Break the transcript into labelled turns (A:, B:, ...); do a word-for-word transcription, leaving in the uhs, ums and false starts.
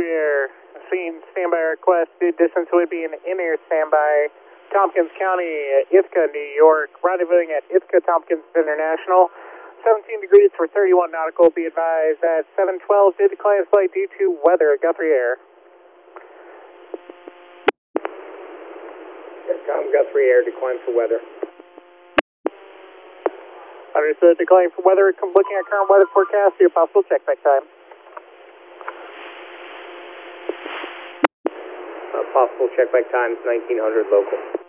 A: Guthrie Air. Scene standby request. The distance would be an in-air standby. Tompkins County, Ithaca, New York. Rendezvousing at Ithaca Tompkins International. seventeen degrees for thirty-one nautical. Be advised at seven twelve did decline flight due to weather. Guthrie Air.
B: Tom Guthrie Air, decline for weather.
A: Understood, decline for weather. Looking at current weather forecast, your possible check back time.
B: Uh, possible check back time is nineteen hundred local.